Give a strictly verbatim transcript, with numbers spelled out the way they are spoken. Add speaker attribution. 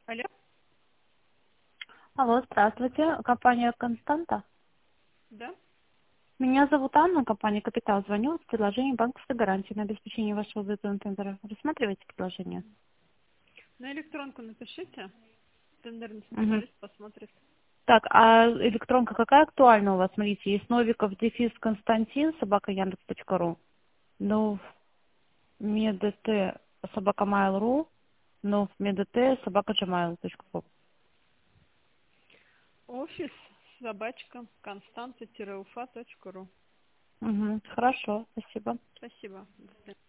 Speaker 1: Алло?
Speaker 2: Алло, здравствуйте. Компания «Константа».
Speaker 1: Да?
Speaker 2: Меня зовут Анна, компания «Капитал». Звоню с предложением банковской гарантии на обеспечение вашего выданного тендера. Рассматриваете предложение?
Speaker 1: На электронку напишите. Тендерный
Speaker 2: Мгм.
Speaker 1: специалист посмотрит.
Speaker 2: Так, а электронка какая актуальна у вас? Смотрите, есть Новиков, дефис Константин, собака Яндекс.ру. Ну, медт, собака Mail.ru, ну, медт, собака gmail.com.
Speaker 1: Офис собачка константа уфа точка ру.
Speaker 2: Угу, хорошо, спасибо.
Speaker 1: Спасибо. До свидания.